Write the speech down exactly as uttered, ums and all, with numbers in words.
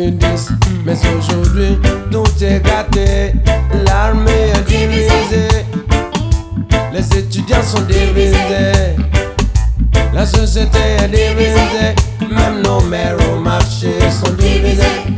mille dix. Mais aujourd'hui, tout est gâté. L'armée est divisée. Les étudiants sont divisés. La société est divisée. Même nos mères au marché sont divisées.